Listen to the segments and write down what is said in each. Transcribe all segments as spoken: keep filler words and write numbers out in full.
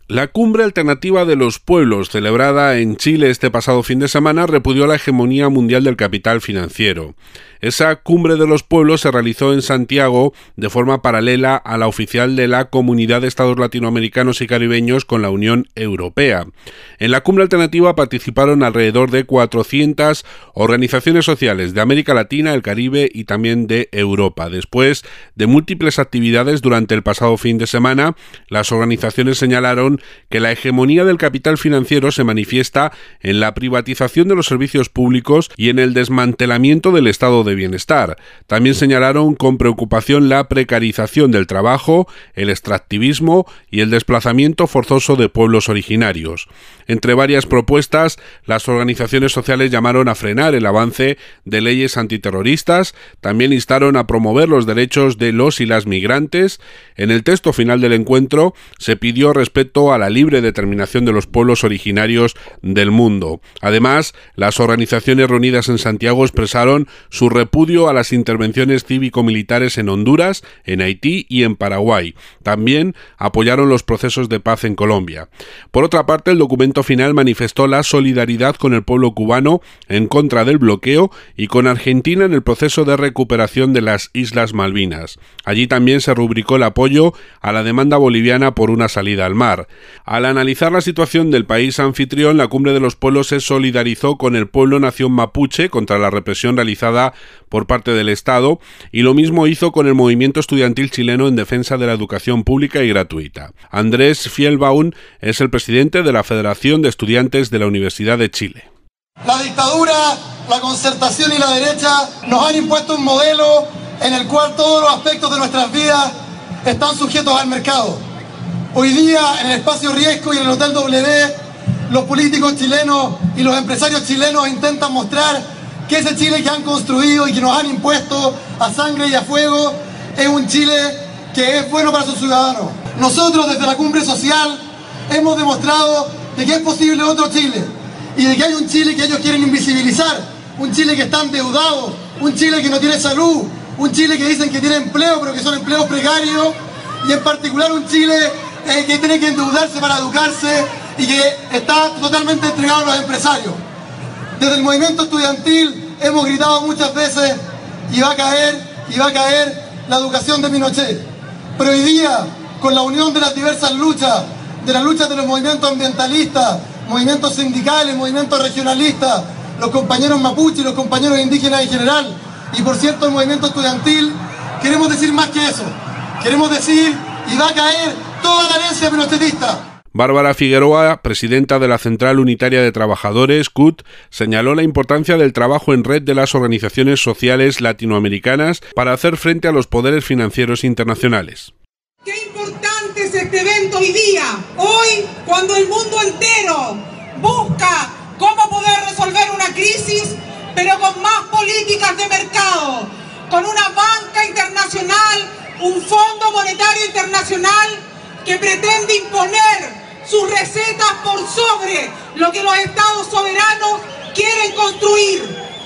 La Cumbre Alternativa de los Pueblos, celebrada en Chile este pasado fin de semana, repudió la hegemonía mundial del capital financiero. Esa Cumbre de los Pueblos se realizó en Santiago de forma paralela a la oficial de la Comunidad de Estados Latinoamericanos y Caribeños con la Unión Europea. En la Cumbre Alternativa participaron alrededor de cuatrocientas organizaciones sociales de América Latina, el Caribe y también de Europa. Después de múltiples actividades durante el pasado fin de semana, las organizaciones señalaron que la hegemonía del capital financiero se manifiesta en la privatización de los servicios públicos y en el desmantelamiento del estado de bienestar. También señalaron con preocupación la precarización del trabajo, el extractivismo y el desplazamiento forzoso de pueblos originarios. Entre varias propuestas, las organizaciones sociales llamaron a frenar el avance de leyes antiterroristas, también instaron a promover los derechos de los y las migrantes. En el texto final del encuentro se pidió respeto a la libre determinación de los pueblos originarios del mundo. Además, las organizaciones reunidas en Santiago expresaron su repudio a las intervenciones cívico-militares en Honduras, en Haití y en Paraguay. También apoyaron los procesos de paz en Colombia. Por otra parte, el documento final manifestó la solidaridad con el pueblo cubano en contra del bloqueo y con Argentina en el proceso de recuperación de las Islas Malvinas. Allí también se rubricó el apoyo a la demanda boliviana por una salida al mar. Al analizar la situación del país anfitrión, la Cumbre de los Pueblos se solidarizó con el pueblo nación mapuche contra la represión realizada por parte del Estado, y lo mismo hizo con el movimiento estudiantil chileno en defensa de la educación pública y gratuita. Andrés Fielbaum es el presidente de la Federación de Estudiantes de la Universidad de Chile. La dictadura, la concertación y la derecha nos han impuesto un modelo en el cual todos los aspectos de nuestras vidas están sujetos al mercado. Hoy día, en el Espacio Riesgo y en el Hotel W, los políticos chilenos y los empresarios chilenos intentan mostrar que ese Chile que han construido y que nos han impuesto a sangre y a fuego es un Chile que es bueno para sus ciudadanos. Nosotros, desde la Cumbre Social, hemos demostrado de que es posible otro Chile y de que hay un Chile que ellos quieren invisibilizar, un Chile que está endeudado, un Chile que no tiene salud, un Chile que dicen que tiene empleo pero que son empleos precarios, y en particular un Chile eh, que tiene que endeudarse para educarse y que está totalmente entregado a los empresarios. Desde el movimiento estudiantil hemos gritado muchas veces y va a caer, y va a caer la educación de Pinochet. Pero hoy día, con la unión de las diversas luchas, de las luchas de los movimientos ambientalistas, movimientos sindicales, movimientos regionalistas, los compañeros mapuche y los compañeros indígenas en general, y por cierto el movimiento estudiantil, queremos decir más que eso. Queremos decir, y va a caer toda la herencia pinochetista. Bárbara Figueroa, presidenta de la Central Unitaria de Trabajadores, C U T, señaló la importancia del trabajo en red de las organizaciones sociales latinoamericanas para hacer frente a los poderes financieros internacionales. Qué importante es este evento hoy día, hoy cuando el mundo entero busca cómo poder resolver una crisis, pero con más políticas de mercado, con una banca internacional, un Fondo Monetario Internacional que pretende imponer sus recetas por sobre lo que los estados soberanos quieren construir.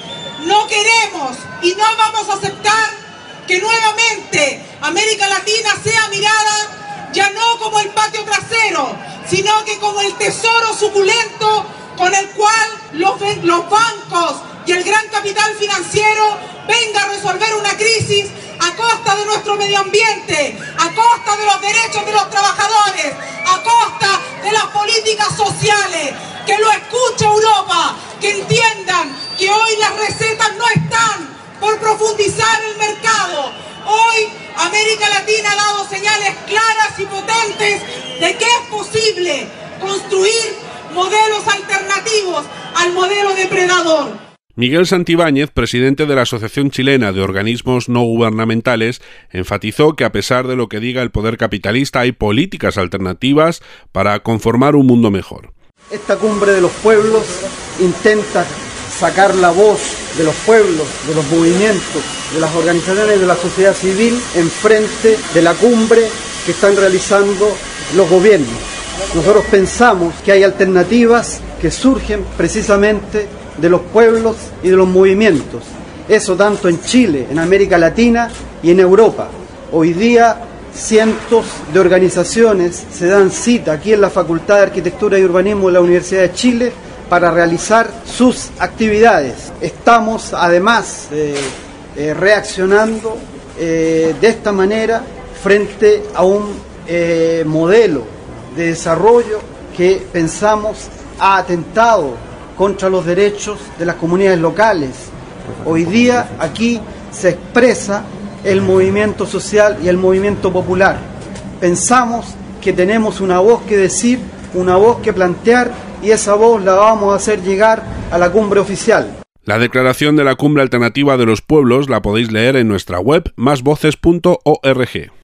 No queremos y no vamos a aceptar que nuevamente América Latina sea mirada ya no como el patio trasero, sino que como el tesoro suculento con el cual los, los bancos y el gran capital financiero venga a resolver una crisis a costa de nuestro medio ambiente, a costa de los derechos de los trabajadores, a costa de las políticas sociales. Que lo escuche Europa, que entiendan que hoy las recetas no están por profundizar el mercado. Hoy América Latina ha dado señales claras y potentes de que es posible construir modelos alternativos al modelo depredador. Miguel Santibáñez, presidente de la Asociación Chilena de Organismos No Gubernamentales, enfatizó que a pesar de lo que diga el poder capitalista hay políticas alternativas para conformar un mundo mejor. Esta Cumbre de los Pueblos intenta sacar la voz de los pueblos, de los movimientos, de las organizaciones de la sociedad civil en frente de la cumbre que están realizando los gobiernos. Nosotros pensamos que hay alternativas que surgen precisamente de los pueblos y de los movimientos. Eso tanto en Chile, en América Latina y en Europa. Hoy día cientos de organizaciones se dan cita aquí en la Facultad de Arquitectura y Urbanismo de la Universidad de Chile para realizar sus actividades. Estamos además eh, eh, reaccionando eh, de esta manera frente a un eh, modelo de desarrollo que pensamos ha atentado contra los derechos de las comunidades locales. Hoy día aquí se expresa el movimiento social y el movimiento popular. Pensamos que tenemos una voz que decir, una voz que plantear, y esa voz la vamos a hacer llegar a la cumbre oficial. La declaración de la Cumbre Alternativa de los Pueblos la podéis leer en nuestra web más voces punto org.